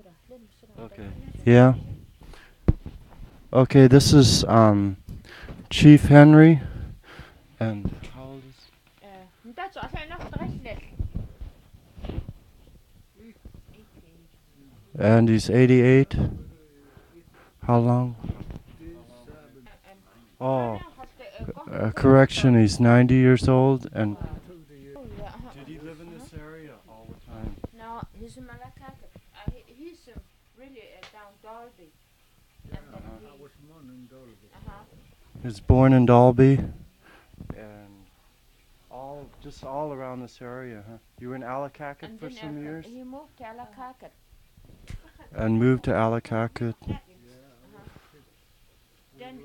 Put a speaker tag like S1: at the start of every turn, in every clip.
S1: Okay. Yeah. Okay, this is Chief Henry, and how old is? And he's 88. How long? Oh, correction, he's 90 years old. And did he live in this area all the time?
S2: No, he's in Malacca. He's really down Dalby.
S1: He was born in Dalby, and just all around this area, huh? You were in Allakaket for some years?
S2: He moved to Allakaket.
S1: And moved to Allakaket.
S2: Then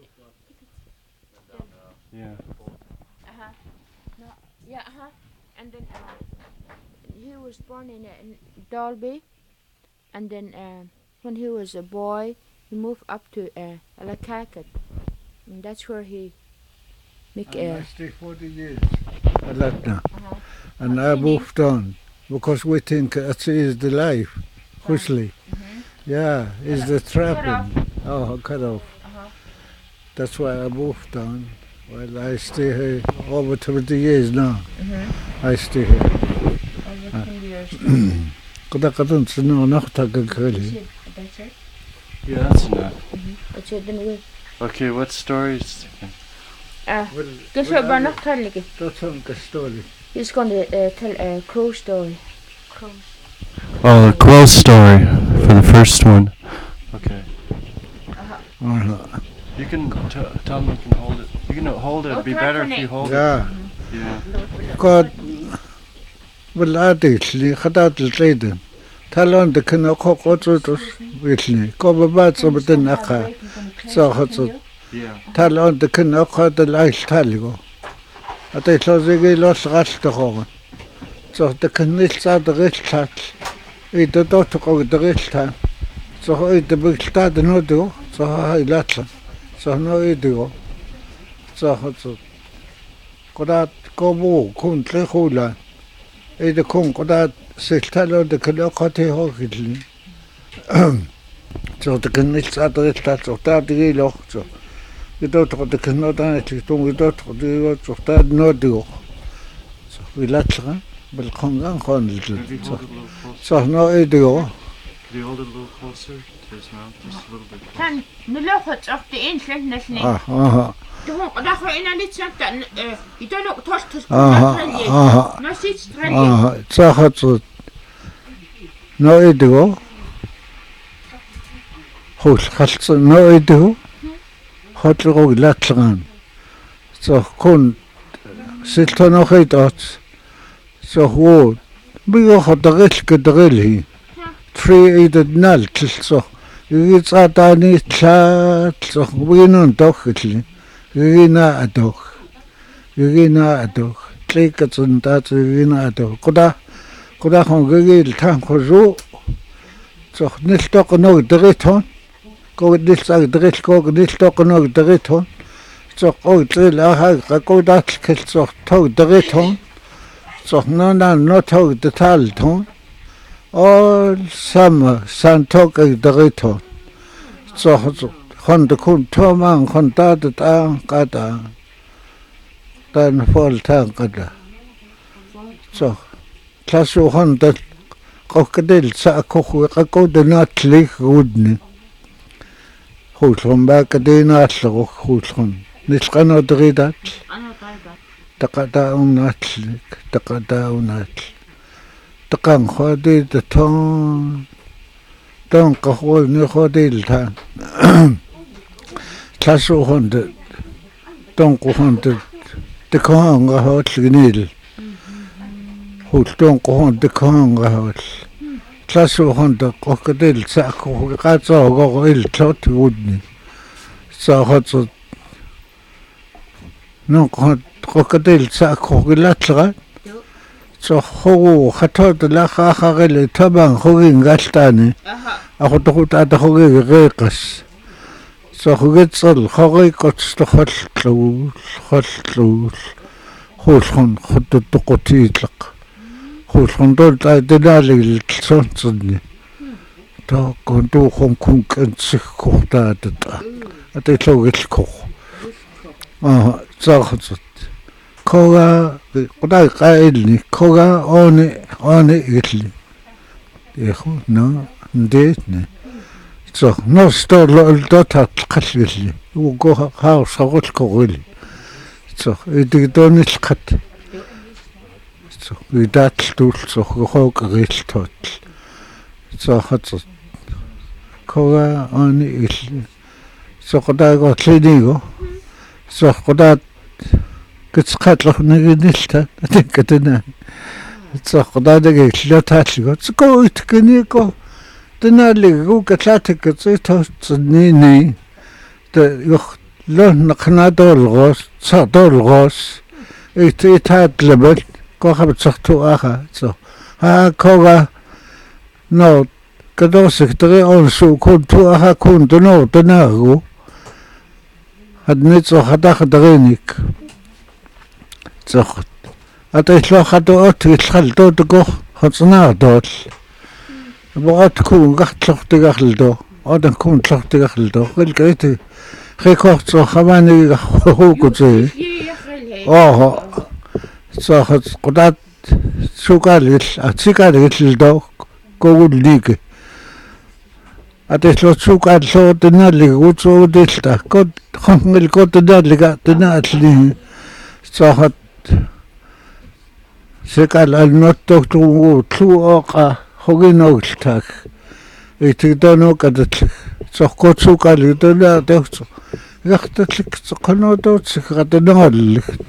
S1: Yeah.
S2: No, yeah, and then he was born in Dalby, and then when he was a boy, he moved up to Allakaket, and that's where he make
S3: I stayed 40 years at Latna, and I moved on because we think it is the life, Hushli. Yeah, it's the trapping. Oh, cut off. That's why I moved on. Well, I stay here over 20 years now. I stay here.
S2: over 20 years.
S1: Yeah, that's enough.
S2: But then we
S1: Okay, what stories?
S2: guess what about not telling you?
S3: That's a story.
S2: He's going to tell a crow story. Crows.
S1: Oh, the crow story for the first one. Okay. You can tell me you can hold it. You can hold it. It'd be better if you hold it.
S3: Yeah.
S1: Yeah.
S3: God, well, I did. Hadat Leden. Talon the Kanoko with me. Go about some of the Naka. So,
S1: Yeah.
S3: Talon the Kanoko the light taligo. I think they lost rest the horn. So the Kanits are the rich touch. It the daughter of the rich time. So it the big start no do. So I let so no idio. So Kodat Kobu Kun Trehula. The Kun Kodat Sextalo the Kanokoti Hockey. So the Kanits are the rich touch of that loch. So we don't have the Canada, we don't have the no do. So we let her, but Kongan Honda. So no idio.
S1: Could you hold it a little closer to his mouth, just a little bit?
S2: Tan nilokhat of the ancient listening. Don't that way in a little that you don't look touch to no seats trailing.
S3: So hot no idio. Host no idio. Hot road latran. So kun silton of it. So who be a hot risk at the really. 3-8 nalt so it's at any chat so we know dochly Rina adok click at on that Rina adok koda hungry time for so this talk no direction go this direct go this talk no direction so oh tell I go that so talk direction so no talk the tal all summer talk the return. So Honda kun Toman Honda Gada then fall tankada. So Classo Honda crocodile Sako go the not leak woodney. Hultron back a day not so Hultron. This cannot read that. Takada not leak, Takada not. The gang hodid the tongue. Don't go hold no hodil time. Classo hundred. Don't go hundred. The kong a hot needle. Who don't go on the kong a hot. Classo hundred crocodile sack who got all go ill tot wooden. So hot no crocodile sack who got So ho khathod la kha khagele tabang khogin gastane ako to ta khoge reqas so khogetsel khoge kotsto khotlu khulkhon khot to qotitlaq khulkhon dol ta denalil tsonsni то конту хонкун кэнсиххуртаатата атэлогилко цаахат кога кудай каилни кога они илли яху на дээтне цаа ностолол дотатлqalлилли уго хаусагулкогили цаа идигдонилхат цаа идатлтуулцох гохогрилтот цаахат кога они илли соқдаго клиниго соқдат гисқатлахнигинилта атиккатана соқдадаге лотаатлиго цкоиткэнико тэналигу катлатиккэцитоцнини тэ ёх лоннакнадолгос цадолгос итаатлабал кохабцартуаха со кога но кадосиктери онсу контуаха контуно тэнагу аднэцо хадахдариник цохот атайлохадо отлхалдодго хоцнаадол боотку гахтлохтигарлдо одан кунтлохтигарлдо гэлгэт хекорцо хаванига хуукуци цохот кудат сукалил атикалиллдо когуллиге атайло сукалло тэналигуцуудэлта код хонгэл коддалига тэнаалли цохот секал алноттогтугу тлуоqa хогиноглтаг итигдонокадат цохкоцукалидона тэгц яхтатлик цохнодоцх гаднааллигт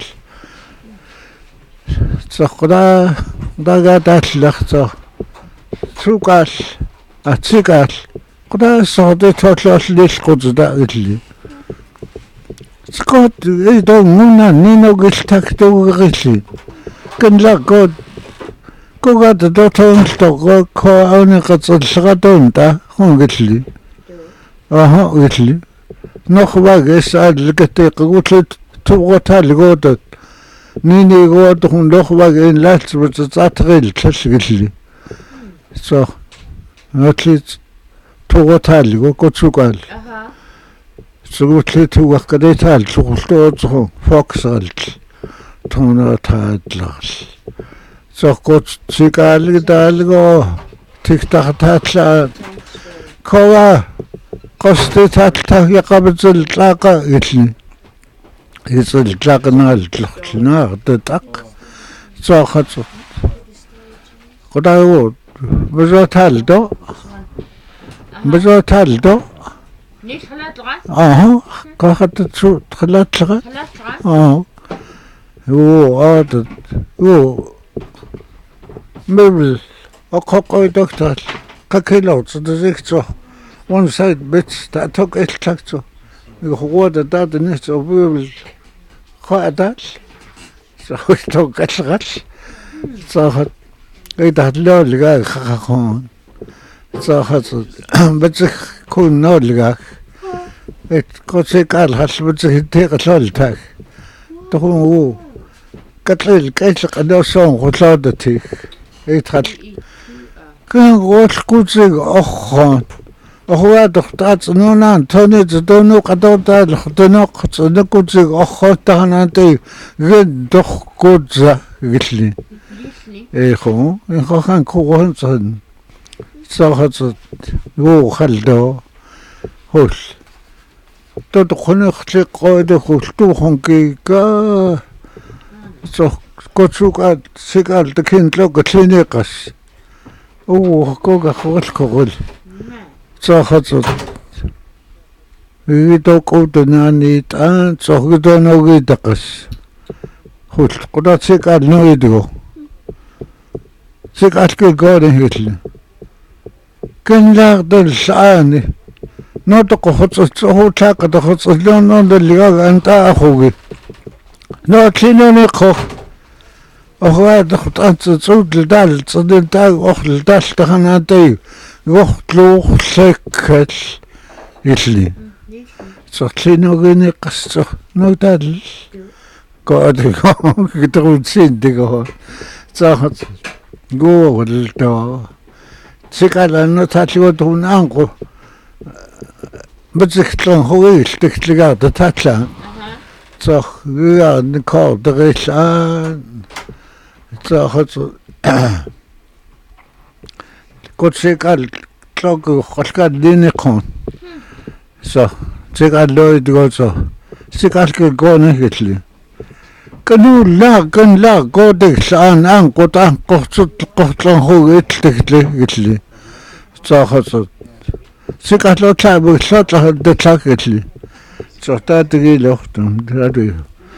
S3: цохда дагаталлахцо цукал атсигал куда содэ тотлоллилгузда илли скот эдо муна ниногилтактугилли кэнлагод когад дотонлтого коаунеқатсаллератуунта хунгилли илли нохвагес аллгатеқгутлут туготалгодот нинигод хун нохваген лаалцбутсаатрил таллгилли со натлит туготалго коцукал сугутлит тугаккадэтаал сугултоозхо фоксалт тонотаадлал соккот сикаалгдаалго тиктахтаатла кова коститаатта яқабцэл лаqa илли исэл лақнааллерлнаар татақ соохат кодаа божоталдо
S2: Niet geluidelijk.
S3: кахатцу халаатлага dat möbel ококой доктор какелоц дезихцо one side bits that took it такцо игоорда дад нэс möbel хаадал сохто галгал сохот эдадлолга хахон сохот бацх куннолга эт коцекал халбацх тэгалолтаг тохуу катлил кайсеқадосон хулаадати эйтхал кэн голкуцэг оххон охуадохтаац нунаан тонэздону қадортаал хтонеқцнекуцэг оххотахнаантай гэддохкудза гилли эхо энхохан кугонцэн сахац юу халдо хол тод хонохлэг гойд хултухонкига so kotsukad sikal tekintlog klinikas koga kogol so hatsot ito kodanani tan so gidonogi takas hul kodat sikal noido sikal ke gore hitl kenlar del saani noto kotsot so hotaka to kotsot no del liga anta ahogi no klinonik koch och doch ans zudel zudel och das tahanatay gochtloch sekkel illi so klinonik qasso no dal god gedrut sind digo so go do sikala no tatlugotun anqu butsiktlon huil tikligaarta tatlaan so ja nikor derisaan so hot kotsikal kloku kolkat diniqon so sikal loidgoso sikal kegone hitli kanu la godisaan anqutan qortlon huil tikli so hot sikal lo tabu sotla detlakitli so tatigilortum tadu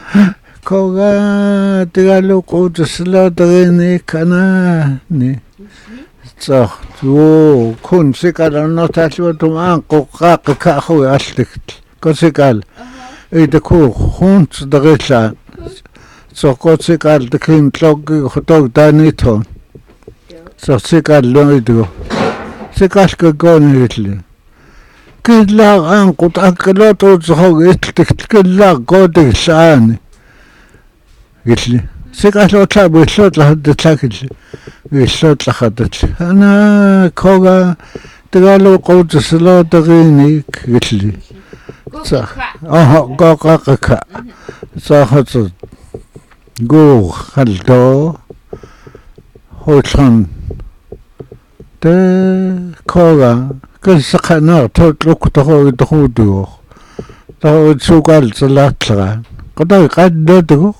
S3: koga tigalo qotsla dagini kana ni so tu kun sikal no tatlutum anqu qaqqa khu allikt ko sikal ide ku hunt dagila so ko sikal dekin tlog hotog danito so sikal lo ido sikal ko gonitli كلا أنقط أكلات وزهق إتلك كلا قودي سعاني قلت لي سيقات لو تلعب ويسلوت لحدت لك ويسلوت لحدت أنا كوغا تقالوا قوت سلو تغينيك قلت لي صح قوقاقك صاحت قوغ خلدو هوتلان تا كوغا كسقنا تطلق تخودو تسوقال صلاتلغا قدا قددو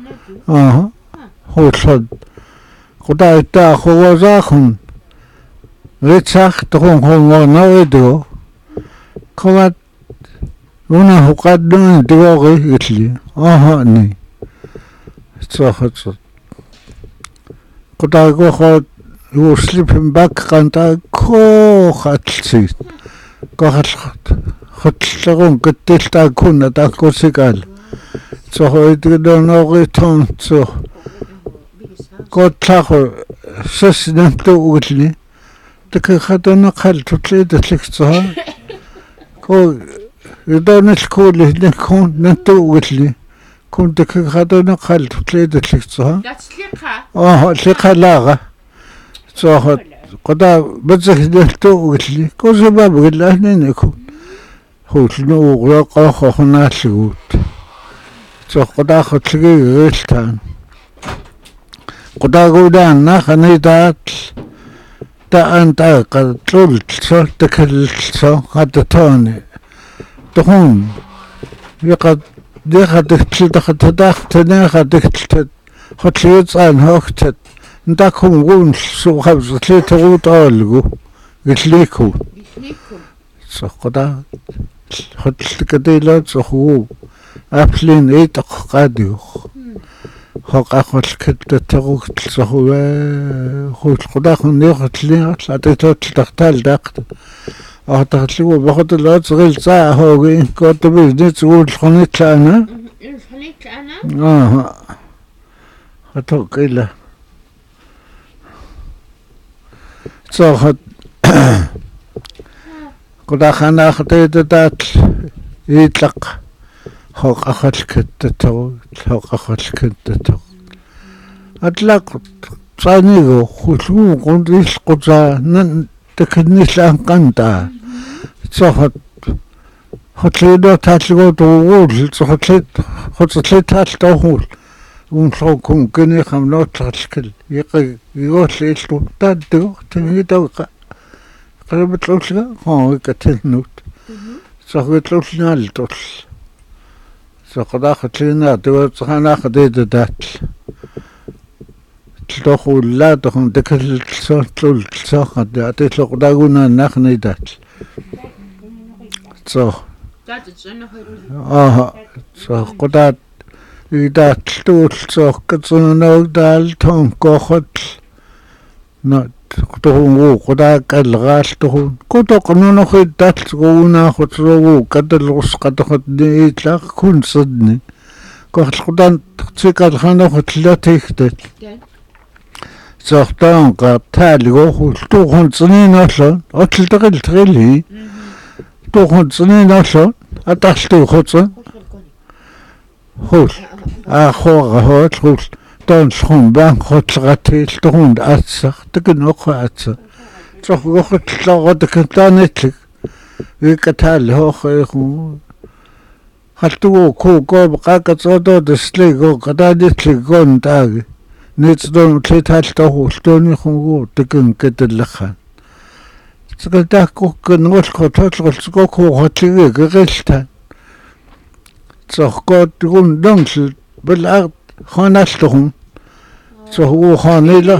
S3: هو صد قدا تا خوازاخن ريتساخ تخون هو نويدو كوات هنا هو قدن دوغي يتلي ني صاحت قدا قو you sleeping back kanta ko khatsi ko khatlagon ketelta kunna ta ko sikal so hoidro no reton so ko tlago sesnanto ulni te khatona khal tutle de tlikso ko idonel kuli ne kon nanto ulni kun te khatona khal tutle de tlikso lika laga so قدا بزهدتو قلتلي كو سبب قلنا نكون هو شنو غلق خنا شغوت so قدا خطلي غلتان قدا قودان خنيدات تا انت قلت سو تكلت سو قد توني تكون يقد دخلت دخلت خطليت عن هوكت نتاكم قون سو خبز تليتو طالقو قلتليكو سقطا خطلت كديلات سخو أبلين إيتق قاديوخ خاق أخوة الكدة تغوك تلسخو خوش قداخن نيوخت لين أطلعتيتو تلتختال داقت أخطختلو بخط اللات صغيل ساعة هوغي كنت بيزنيت سقول الخنيت لأنا
S2: الخليط أنا
S3: خطوك إلا صاحت قدا خنا خطيت دات يطلق حق أخذ كتتو حق أخذ كتتو أطلق صانيغو خشوع قنديش قطع تكنيش لأنقنتا صاحت خطليدو تاتلغو توغول خطليد تاتلغول ونصوكم كني خملوت تاتلكل يقول ليشلو تادو تنيدو قرب تلوشلا هو كتنوت صاحب تلوشنا لتوش سقدا خطلينا دو صحنا خديد دات تلوخو لا تخون دكل تلول تلوخد أتيت لقداغونا نخني دات صح صح قدا إذا تلول صح كتسونو دال تون كوخت نات تهون قدا كالغال تهون كتو قنونو خدات تقونا خطرو كدل غسقة خدني إطلاق كون صدني كوخت قدان تقتيك الخانو خطلاتي خدت ساختان قاب تالي توخون صنين أصلا أتل تغلي توخون صنين أصلا أتحشتي خطصا خوش أخوغ هوت خوش دون شخون بان خطل غتيل تهون أتسخ تكن أخو أتسخ цоггохтлооротакантаанитлик викатааллоохееру халтугу кууко qaqatsoototaslego qataanitlиггоон тааги нитсдон тлитаалтоохултуунихунгу такин каталлахаан цэкэлтааккуккэн ngулхототлгулцгоку хотлиги гэрэлтаан цоркоотгун донсл белаар ханааллухун цогу ханила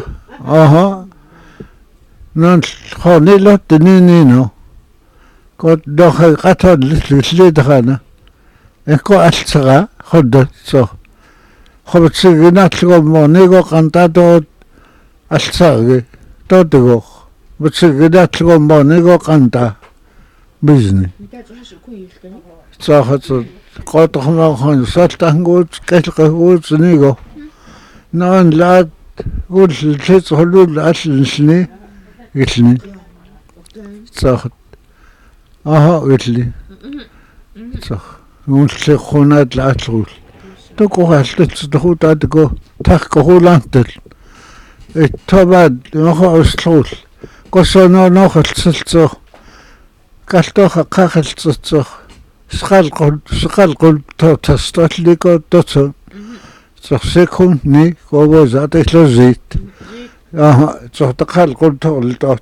S3: нан ханила тэнэнино кот дохай гатад лиллэдахана эко алцага ходдсо хобцигинаатлгоммо него qantaatoot алцааги тоотого бутсигинаатлгоммо него qanta бизнес цаахацо qotqomaaхан салтангуут калқагуутниго наан лаад гуллэц холул аллни гилни цаахат гилли цаах нууллеқхунаат лаатлуул токугааллутс тохутаатко таркохулаантал иттобаад нохослуул косононохалцэлцоо калтоха қақалцэцоо сқалқул тостоллико тото сорсекунни ковозаатиллозит цортақалқул торлтоот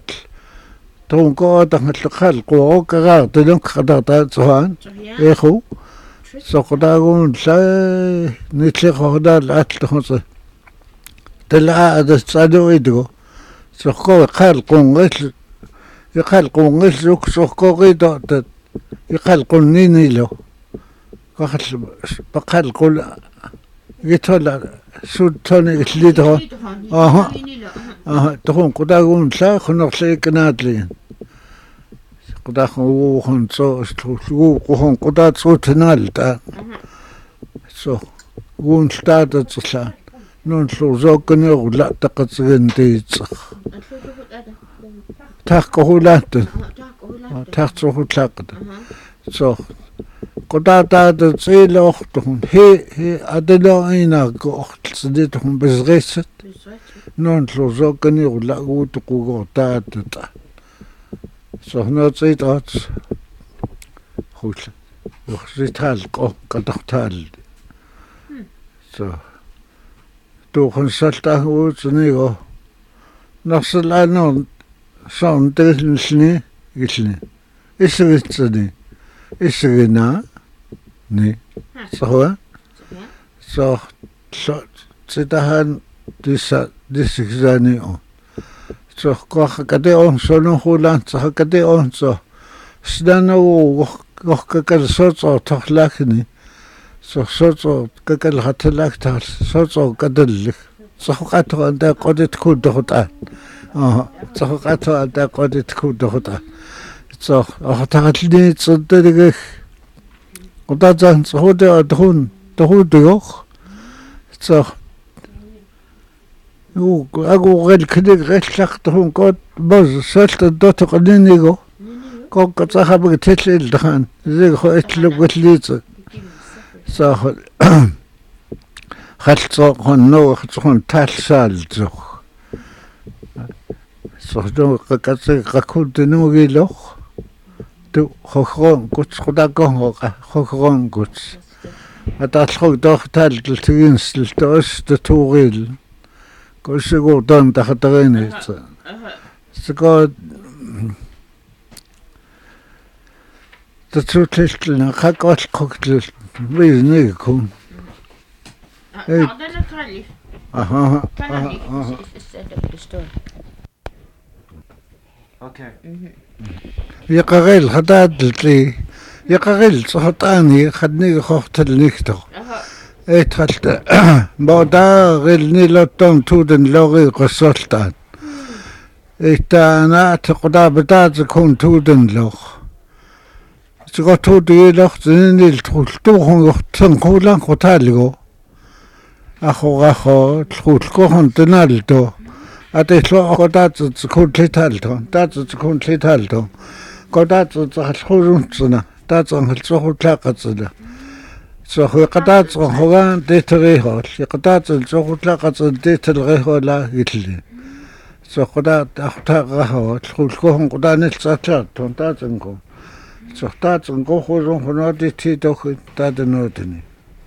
S3: тункоотангаллеқалқуоокагаар тилунқатартаатсуаан эху соқдаагун лаа нитлеқордаал атллухуса талаа адасцалуидго соққоо қалқунгил иқалқунгиллук соққоқидоотат иқалқуннинило қахал пақалқул гитола суттони иллидро тухун қудаагун лаа хунерлиикнаатлиин qudaqquuqun soorluuququn qutaatsuutinaалта со уунлтаататсла нунлуусооккунерула таққатсигантиитсеқ тааққохулаатта таақцухулааққата со qutaataatatsiiloortuhun hi adeloriinaakku ortlsitituhun pisriissat нунлуусооккунерула уутуқугортаатата сохноцитаат хул йохситаалко катартаал со тухансалтаагуутсниго нарсалаанер саунтэллни гилни исгитсни исгина ни сохва со цитахан дисигзани соққоха катеон сонохулаанца катеонцо сданау гохкакалсоцо торлаахни сорсоцо какалхаталаактаар соцо кадаллик соққатоанда қодиткууддохута соққатоанда қодиткууддохута со охтаални цэддэгэх удазан цоходе адхун тохудгох со агугэл кдэг гэллахтун код боз сэлт дотоқниниго коккацахабг тэлэлдхан зэг хоэтлуглиц сах халцохон ногцхон талсаалзох сохдо какацэг какуднугилох ту хохрон гуцхудагон хохрон гуц аталхог дохтал тгинсэл тост туурил косгордан тахатаринеца ско тацутлна хакотлхогтл визнэгкун
S1: Okay.
S3: Яқарил хатаадли яқарил сохтаани хадниг хохтэлнигтор этралта бодаарилнилоттон туден лори қоссолтаан эттаана теқудабатаат кун туден лор сиготудиилор зинил трултуухунгортэн куулан хотаалго ахорахо трулкохон теналто атесло хотаат кунтлиталто таат кунтлиталто хотаат залхурунцна таат залхуртлаақатсна сохуэкатаат хогаан дэтерихол якатаат зохутлаақат дэтэлрихола гилли so quda ahtaaqahawa tlulkohon qudanilsaatlaat tontaatsanko so taatsanko khurun khunati tokhi taadenotini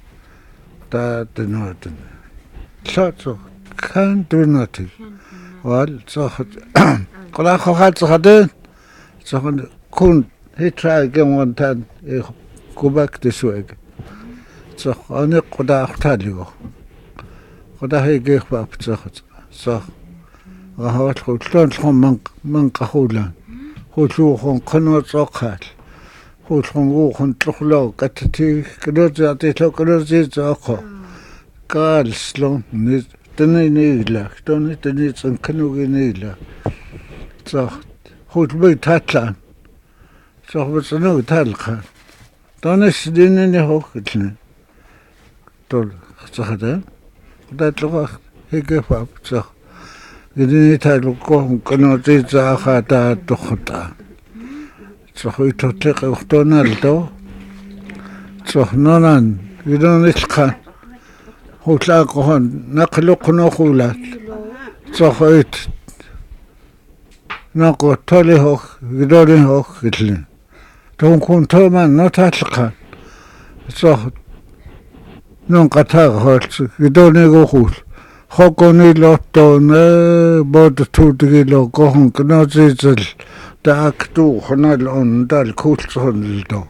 S3: so kan dunati wal so quda khatsade so kun hitra gemwantan kubak desweg so ani quda ahtaaligo quda hegekhbap so rahawat khulton man qahulan khulukhon qanotsaqal khulkhon khon tlukhlo katati kdozati tlokrozzi zaqo kalslon ni tnila toni tni tsankanuginila so khulbay tatlan so btsanu talqa tonis dinni hokkitne tol khada datlwa hegefap so gidini talukko kanoti zakhata tokhta so hoytotek ukhtonalto so nonan gidonilqa hutlaqohon naqluqno khulat so hoyt naqo tolihok gidorihok gitlin tonkun toman notalqa so non qatar holt gidonego khul Hokoni lotto ne bod tutgilo kohon knozizl da aktu khonal on dal kultsoldo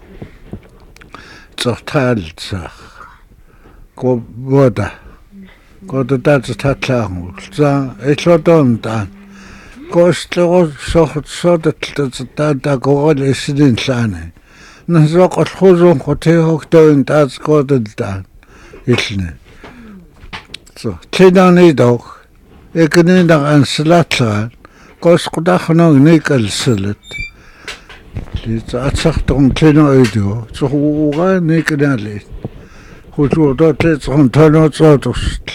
S3: zertaltsach ko boda ko da tatlang za etlodon dan kostlo sodat da gol esidin sane nazo khozon khote hokton das koddan ilne so tjenani dog ekene dan slatlan kos qudakhono nikal slet li tsatsarton tjeno edo so uga niknali khutu dotet on tono tsotost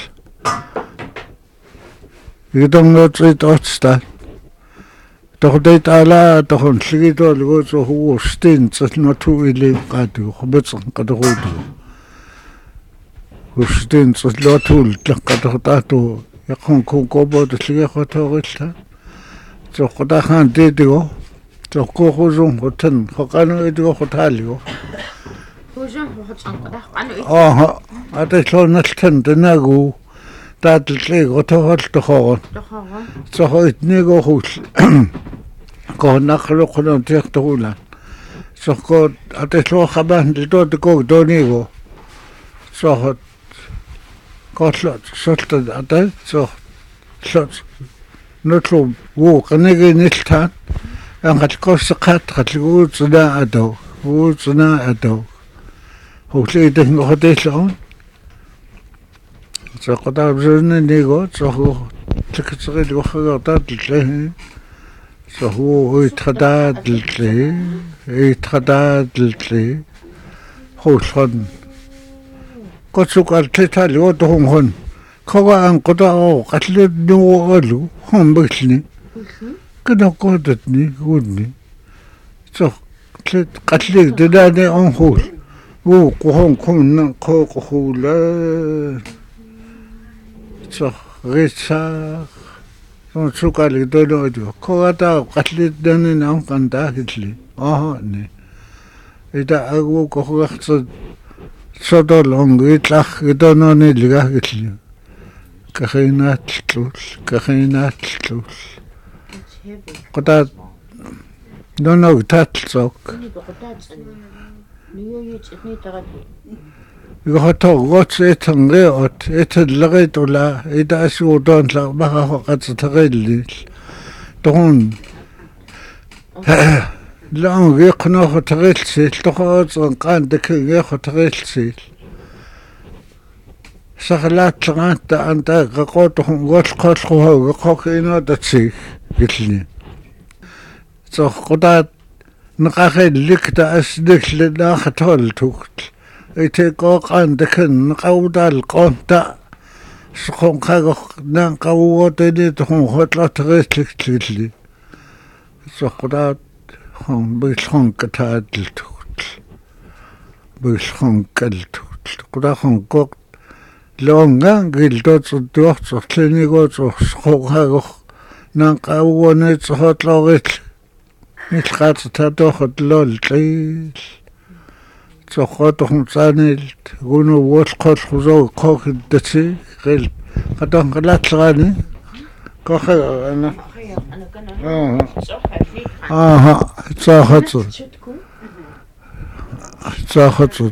S3: idongo tsitotsta tohdet ala tohon sigito lugo so hu stin tsnotu ile qadu khobetsan qadrudu Hustin lotul tlaqatatu yakon kobo tligekhotogilla so qodakhan dedigo so kohuzun hoten khokano edigo khotaligo
S2: huzun hotsan qodakhan
S3: aha atlonaltan denagu tatlego toholtokhon so hoitnego hul ko nakhlo khono tektohula so ko atlo khaban dodgo donigo so Kotlot, soltad ata, so slot. Notlo wo kanege niltan. Ang katkosaqat katligu tsuna ado. Wo tsuna ado. Hukli ideng hotelon. So qada bzurne nego, so tliksaqi dwakhaga tle. So wo itrada tle. Hulkhon Kotsukal tetali otohon koga an koda katlet no olu hombelni kana kodetni gudni so katlet dedane on hol wo kohon kun ko hula so recha so tsukal dodo do koga ta katlet dane an kanda hitli aha ne ida agu koga So long itlach idononi ligahitli. Kahinatlul. Qota donog tatlsok. Igoto gots etange ot etlagetola ida asudon la baha qatstagilli. Ton Lang yqno khotrilsil toqootson qaandakige khotrilsil Saxlaatlaanta anta qaqotohun golqolquha qoqinodatsi gilni So qodat nqaqil likta asdikl naqatol tukt ite qoqandakin qawdal qonta sqonqago nan qawoteni tuhun khotlatrilli So qodat Bilhon katadlt. Bilhon kalt. Qudahon kok longa gildot dorts klinigot so schohago نانقاووني تخطلوغيت نلقات تادوخت لولتي تخطوهم تانيلت غونو وولقوت خزو قوك الدتي غيل قدون قلات لغاني كوخي أنا تاخت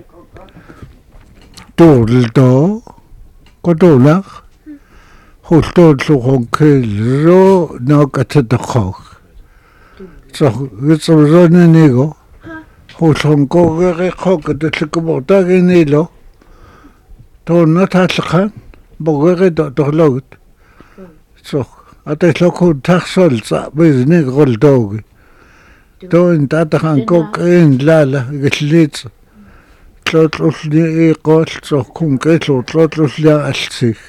S3: دولدو قدولك هولتو تلوخون كيلو نوكا تدخوك يتصبزوني نيغو هولتون كوغي خوك تتلقبو تاغي نيلو تونا تاتلقان بوغي دولوت أتلقون تخصل بيزني غلدوغي تو انت تخان كوكين لالا قتليت تلوتلوشني اي قول كون كيتلو تلوتلوشني أشتيك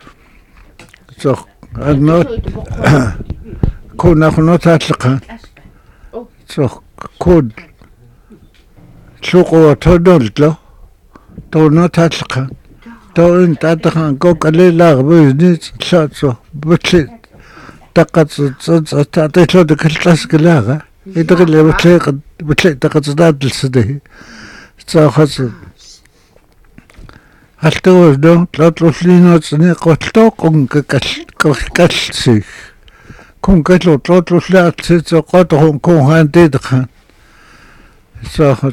S3: النوت كون أخنو تاتلقان كون سوقو تودولتلو تو نو تاتلقان تو انت تخان كوكالي لاغ بيزني تلوتلو بتليت تقص تعطيت له ديك الكلاسيك لاغا يدغل بتلاقي تقص داد السدي تاخذ هل توجدوا تلاتلوش لينو تسني قتلو كون كالسي كون كتلو تلاتلوش لا تسيتو قطعهم كون هان ديدخان تاخذ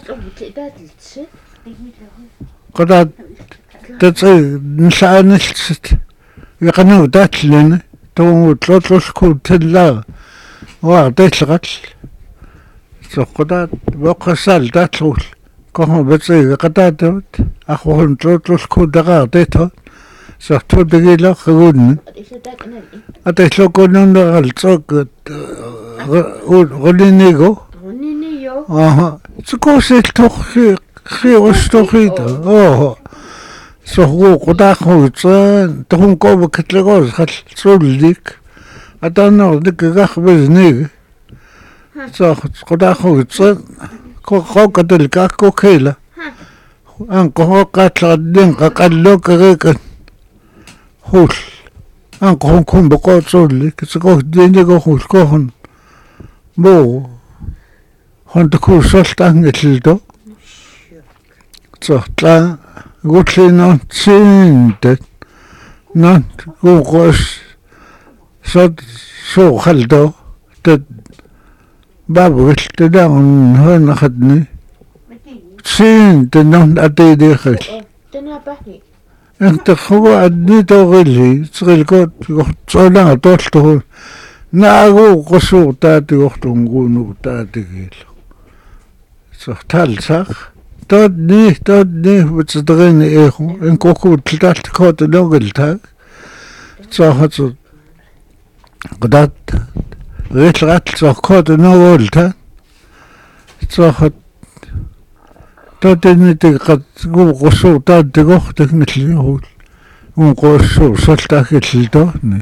S3: قداد تتصي نسعى نشتت يقنو دات لنا تو تلاتلوش كون تلا وعطيت الغتل قداد بقى سال داتلوش كون بتصي قداد دوت أخوهم تلاتلوش كون دغاطيتو سختو دقيلة خغون أتيتلو كونون دغالتوك غولينيغو سكوسي خي وستوخيتا سوغو قداخو تسان تخون كوبا كتلغوز خل تسوليك أتانو ديك غاخ بزنيغ قداخو تسان كو كتلكا كو كيلا أنكو هو قاتل دينقا قالو كغيكا هول أنكو هون كون بقو تسوليك سكوه دينيغو هول كوهن بو هون تكو سلطان يتلدو تلا قلت لي نان تسينت نان وقوش صد سو خلدو تد بابو قلت داون هون أخدني تسينت نان أتيدي خل أنت خو أدني توغلي تغلقوت تصولا توشتو ناغو قصو تاتي وقتو نغونو تاتي كيلو تال ساخ تودني بتصدغيني إيخو إن كوكو تلتالت كوت نوغلتاك تاخذ قدات غيت لغات تاخذ كوت نوغلتاك تاخذ تودني تقد قو قصو تاد تقوخ تكمثلي هول ونقصو سلتاك تلتوني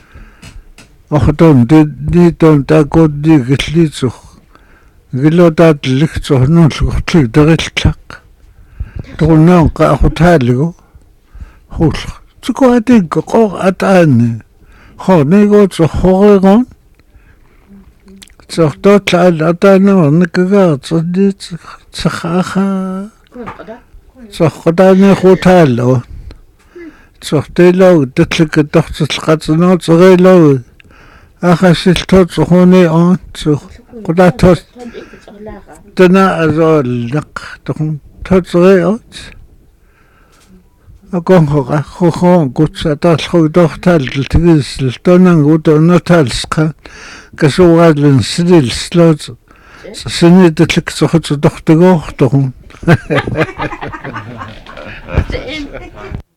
S3: أخدون دي تون تاكو دي قتلي تسوخ قلو داد لك تهنون لك دغيت لك تقولنا نقا أخوتها لكو خول تكو هاتيك قوغ أتاني خو نيكو تخوغيغون تخطو تلعال أتاني ونكا تصدي تخاخا تخطاني خوتها لو تخطي لو تتلك تخطي تلقاتنو تغي لو أخشي تخوني أون قدا توس تنا أزول لق تكون توصغيوت أكون خو قدس أتالخو دوختال تلتقيس لتونان قدو نوتالسقا كسوغاد لنسليل سلوت سنيد تلك تخوت دوختقوخ تكون